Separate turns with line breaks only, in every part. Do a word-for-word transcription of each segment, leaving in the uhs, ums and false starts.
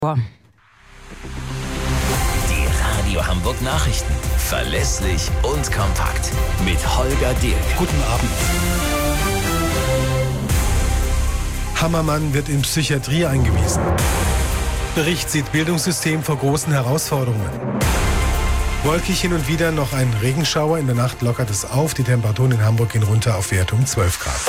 Boah.
Die Radio Hamburg Nachrichten. Verlässlich und kompakt. Mit Holger Dirk.
Guten Abend. Hammermann wird in Psychiatrie eingewiesen. Bericht sieht Bildungssystem vor großen Herausforderungen. Wolkig hin und wieder noch ein Regenschauer. In der Nacht lockert es auf. Die Temperaturen in Hamburg gehen runter auf Werte um zwölf Grad.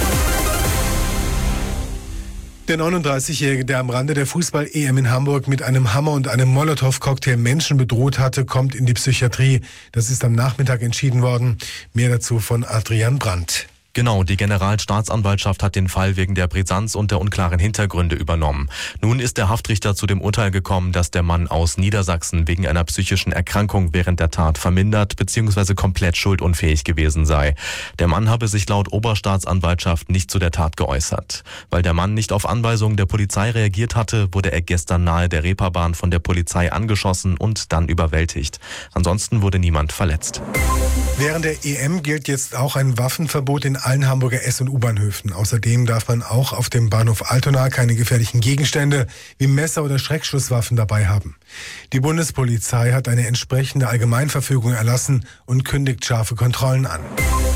Der neununddreißigjährige, der am Rande der Fußball-E M in Hamburg mit einem Hammer und einem Molotow-Cocktail Menschen bedroht hatte, kommt in die Psychiatrie. Das ist am Nachmittag entschieden worden. Mehr dazu von Adrian Brandt.
Genau, die Generalstaatsanwaltschaft hat den Fall wegen der Brisanz und der unklaren Hintergründe übernommen. Nun ist der Haftrichter zu dem Urteil gekommen, dass der Mann aus Niedersachsen wegen einer psychischen Erkrankung während der Tat vermindert bzw. komplett schuldunfähig gewesen sei. Der Mann habe sich laut Oberstaatsanwaltschaft nicht zu der Tat geäußert. Weil der Mann nicht auf Anweisungen der Polizei reagiert hatte, wurde er gestern nahe der Reeperbahn von der Polizei angeschossen und dann überwältigt. Ansonsten wurde niemand verletzt.
Während der E M gilt jetzt auch ein Waffenverbot in allen Hamburger S- und U-Bahnhöfen. Außerdem darf man auch auf dem Bahnhof Altona keine gefährlichen Gegenstände wie Messer oder Schreckschusswaffen dabei haben. Die Bundespolizei hat eine entsprechende Allgemeinverfügung erlassen und kündigt scharfe Kontrollen an.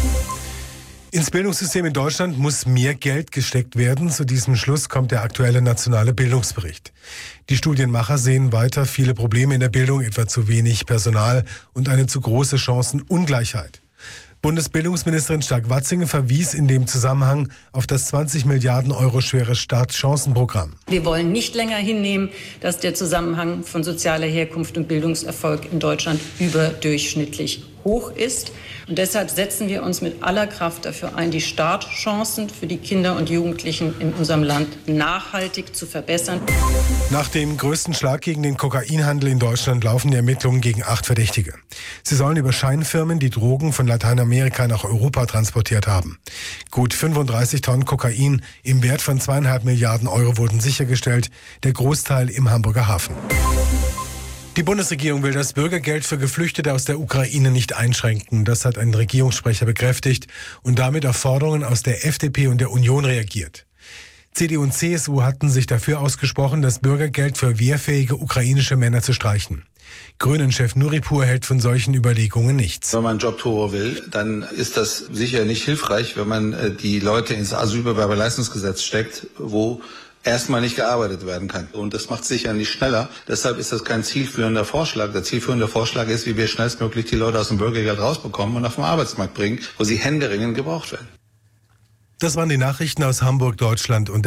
Ins Bildungssystem in Deutschland muss mehr Geld gesteckt werden. Zu diesem Schluss kommt der aktuelle nationale Bildungsbericht. Die Studienmacher sehen weiter viele Probleme in der Bildung, etwa zu wenig Personal und eine zu große Chancenungleichheit. Bundesbildungsministerin Stark-Watzinger verwies in dem Zusammenhang auf das zwanzig Milliarden Euro schwere Startchancenprogramm.
Wir wollen nicht länger hinnehmen, dass der Zusammenhang von sozialer Herkunft und Bildungserfolg in Deutschland überdurchschnittlich hoch ist. Und deshalb setzen wir uns mit aller Kraft dafür ein, die Startchancen für die Kinder und Jugendlichen in unserem Land nachhaltig zu verbessern.
Nach dem größten Schlag gegen den Kokainhandel in Deutschland laufen die Ermittlungen gegen acht Verdächtige. Sie sollen über Scheinfirmen die Drogen von Lateinamerika nach Europa transportiert haben. Gut fünfunddreißig Tonnen Kokain im Wert von zweieinhalb Milliarden Euro wurden sichergestellt, der Großteil im Hamburger Hafen. Die Bundesregierung will das Bürgergeld für Geflüchtete aus der Ukraine nicht einschränken. Das hat ein Regierungssprecher bekräftigt und damit auf Forderungen aus der F D P und der Union reagiert. C D U und C S U hatten sich dafür ausgesprochen, das Bürgergeld für wehrfähige ukrainische Männer zu streichen. Grünen-Chef Nuripur hält von solchen Überlegungen nichts.
Wenn man Jobtour will, dann ist das sicher nicht hilfreich, wenn man die Leute ins Asylbewerberleistungsgesetz steckt, wo erstmal nicht gearbeitet werden kann. Und das macht sicher nicht schneller. Deshalb ist das kein zielführender Vorschlag. Der zielführende Vorschlag ist, wie wir schnellstmöglich die Leute aus dem Bürgergeld rausbekommen und auf den Arbeitsmarkt bringen, wo sie händeringend gebraucht werden.
Das waren die Nachrichten aus Hamburg, Deutschland und